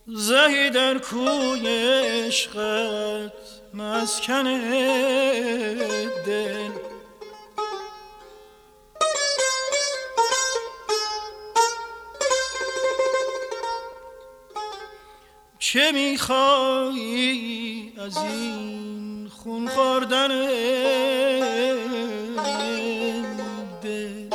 زهی در کوی عشقت مسکن دل، چه میخوایی از این خون خوردن دل؟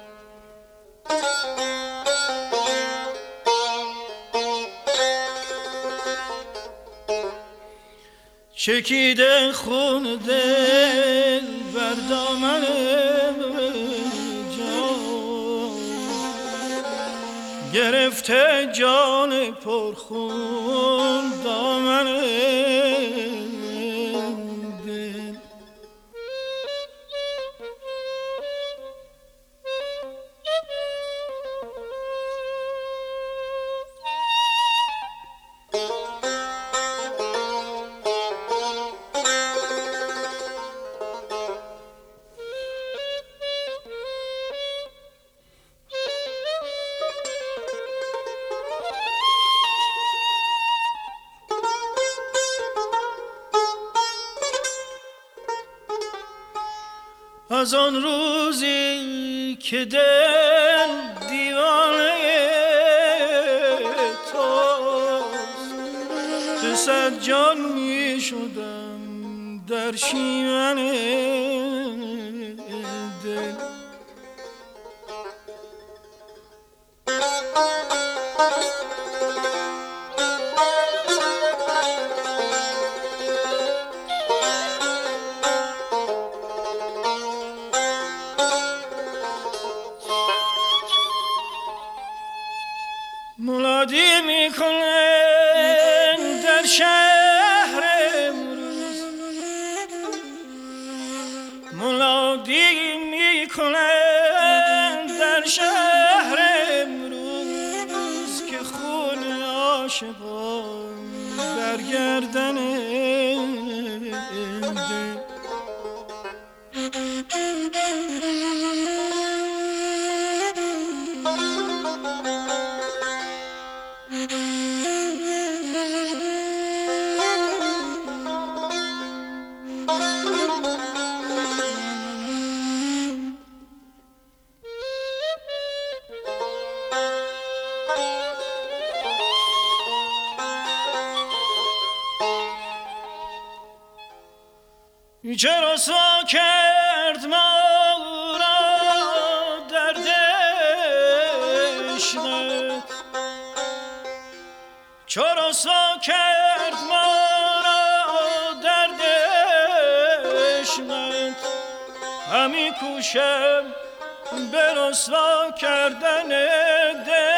چکیده خون دل بر دامن جان، گرفته جان پرخون دامن دل. از آن روزی که دل دیوانه توست، به صد جان می شدم در شیون دل. منادی میکنن در شهر امروز، منادی میکنن در شهر امروز، که خون عاشقان در گردن دل. چرا رسوا کرد ما را درد عشقت، چرا رسوا کرد ما را درد عشقت، همی کوشم به رسوا کردن دل.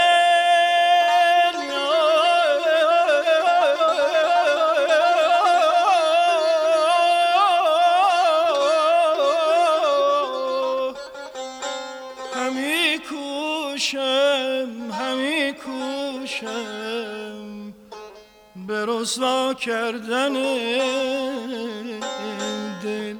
همی کوشم به رسوا کردن دل.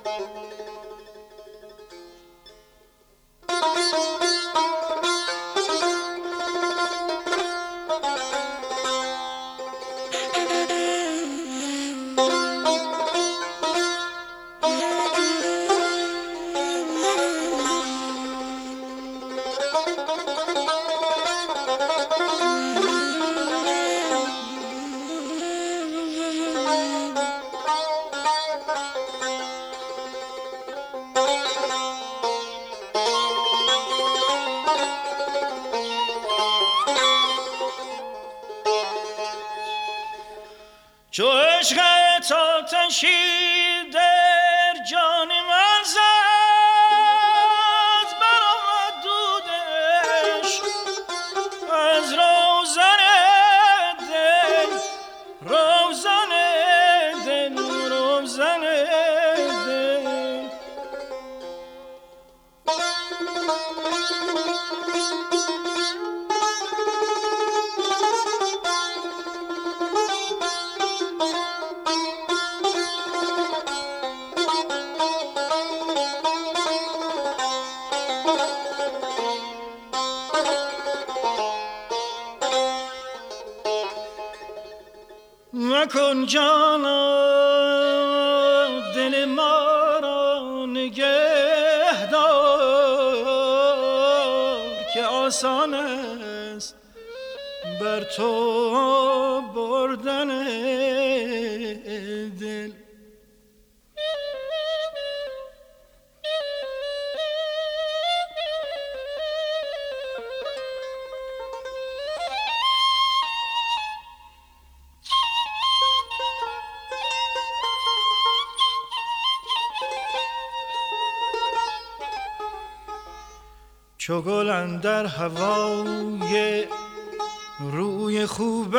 چو عشقت آتشی در جان من زد، برآمد دودش از روزن دل، روزن دل، روزن دل. مکن جانا دل ما را نگه دار که آسان است بر تو بردن دل. چو گل اندر هوای روی خوبت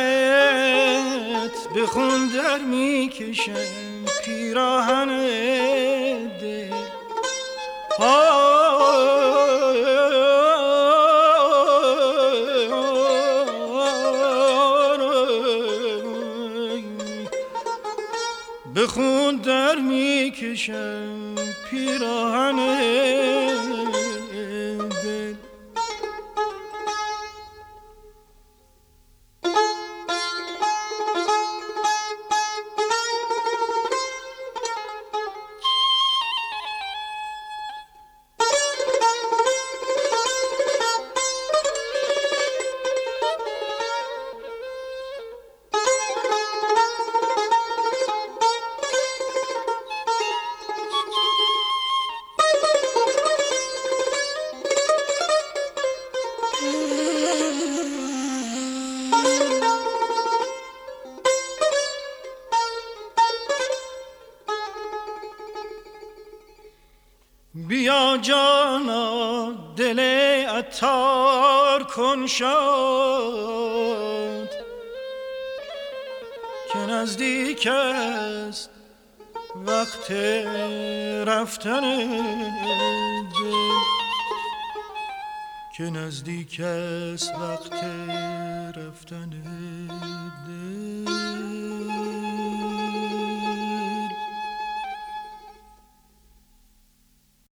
به خون در می کشم پیراهن دل. به خون در می کشم پیراهن دل. بیا جانا دل عطار کن شاد که نزدیک است وقت رفتن دل. که نزدیک است وقت رفتن دل.